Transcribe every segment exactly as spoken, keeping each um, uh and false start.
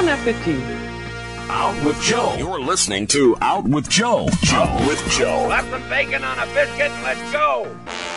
Bon appetit. Out with Joe. You're listening to Out with Joe. Out with Joe. Slap some bacon on a biscuit and let's go.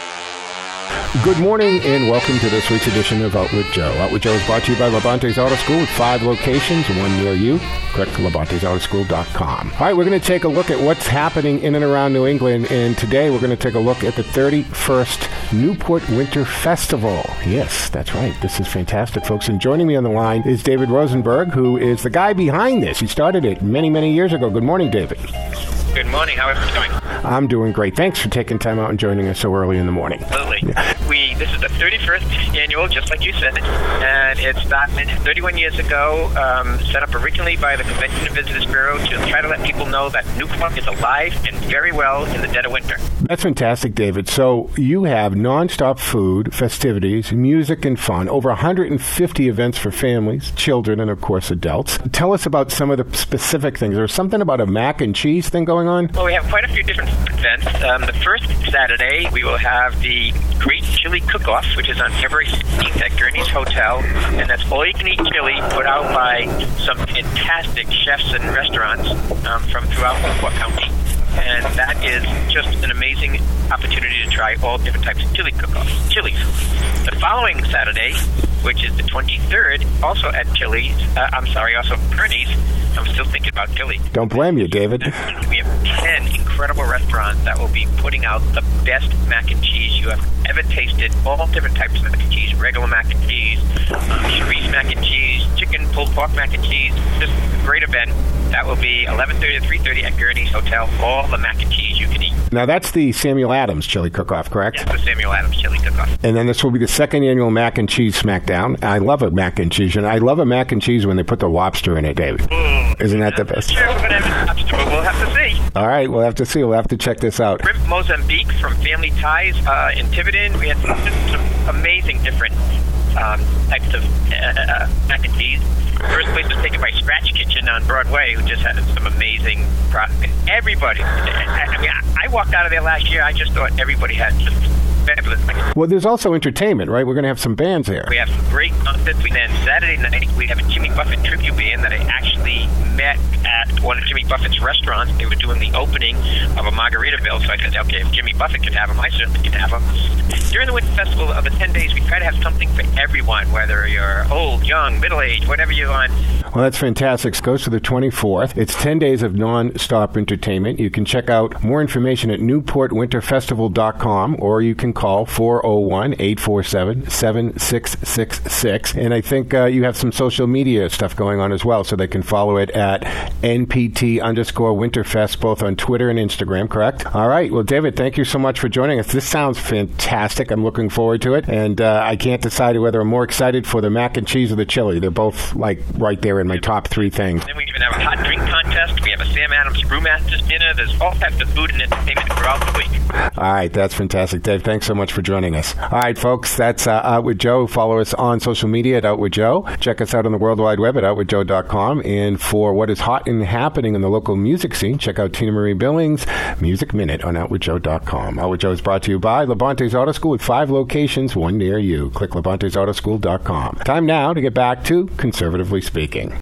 Good morning and welcome to this week's edition of Out with Joe. Out with Joe is brought to you by Labonte's Auto School with five locations, one near you. Click labontes auto school dot com. All right, we're going to take a look at what's happening in and around New England, and today we're going to take a look at the thirty-first Newport Winter Festival. Yes, that's right. This is fantastic, folks. And joining me on the line is David Rosenberg, who is the guy behind this. He started it many, many years ago. Good morning, David. Good morning. How are you doing? I'm doing great. Thanks for taking time out and joining us so early in the morning. Absolutely. We this is the thirty-first annual, just like you said, and it started thirty-one years ago, um, set up originally by the Convention and Visitors Bureau to try to let people know that Newport is alive and very well in the dead of winter. That's fantastic, David. So you have nonstop food, festivities, music, and fun, over one hundred fifty events for families, children, and, of course, adults. Tell us about some of the specific things. There's something about a mac and cheese thing going on? Well, we have quite a few different events. Um, the first Saturday, we will have the Great Chili Cook-Off, which is on February sixteenth at Gurney's Hotel, and that's all-you-can-eat chili put out by some fantastic chefs and restaurants um, from throughout Newport County. And that is just an amazing opportunity to try all different types of chili cook-offs, chilies. The following Saturday, which is the twenty-third, also at Chili's, uh, I'm sorry, also Gurney's. I'm still thinking about chili. Don't blame you, David. We have ten incredible restaurants that will be putting out the best mac and cheese you have ever tasted. All different types of mac and cheese, regular mac and cheese, um, Cherise mac and cheese, chicken pulled pork mac and cheese. Just a great event. That will be eleven thirty to three thirty at Gurney's Hotel. All the mac and cheese you can eat. Now, that's the Samuel Adams Chili Cook-Off, correct? Yes, the Samuel Adams Chili Cook-Off. And then this will be the second annual Mac and Cheese Smackdown. I love a mac and cheese, and I love a mac and cheese when they put the lobster in it, David. Mm. Isn't that the best? Sure, we're going to have lobster, but we'll have to see. All right, we'll have to see. We'll have to check this out. Shrimp Mozambique from Family Ties uh, in Tiverton. We had some, some amazing different um, types of uh, uh, mac and cheese. First place was taken by Scratch Kitchen on Broadway, who just had some amazing products. Everybody, I, I mean, I, I walked out of there last year. I just thought everybody had just fabulous. Well, there's also entertainment, right? We're going to have some bands there. We have some great concerts. We then Saturday night we have a Jimmy Buffett tribute band that I actually met at one of Jimmy Buffett's restaurants. They were doing the opening of a Margaritaville, so I said, okay, if Jimmy Buffett can have them, I certainly can have them. During the Winter Festival of the ten days, we try to have something for everyone, whether you're old, young, middle-aged, whatever you're on. Well, that's fantastic. It goes to the twenty-fourth. It's ten days of non-stop entertainment. You can check out more information at newport winter festival dot com, or you can call four oh one, eight four seven, seven six six six. And I think uh, you have some social media stuff going on as well, so they can follow it at N P T underscore Winterfest, both on Twitter and Instagram, correct? All right. Well, David, thank you so much for joining us. This sounds fantastic. I'm looking forward to it. And uh, I can't decide whether I'm more excited for the mac and cheese or the chili. They're both, like, right there in my top three things. Then we even have a hot drink contest. We have a Sam Adams Brewmasters dinner. There's all types of food and entertainment throughout the week. All right. That's fantastic. Dave, thanks so much for joining us. All right, folks. That's uh, Out With Joe. Follow us on social media at Out With Joe. Check us out on the World Wide Web at out with joe dot com. And for what is hot and happening in the local music scene, check out Tina Marie Billings' Music Minute on out with joe dot com. Out With Joe is brought to you by Labonte's Auto School with five locations, one near you. Click labontes auto school dot com. Time now to get back to Conservatively Speaking.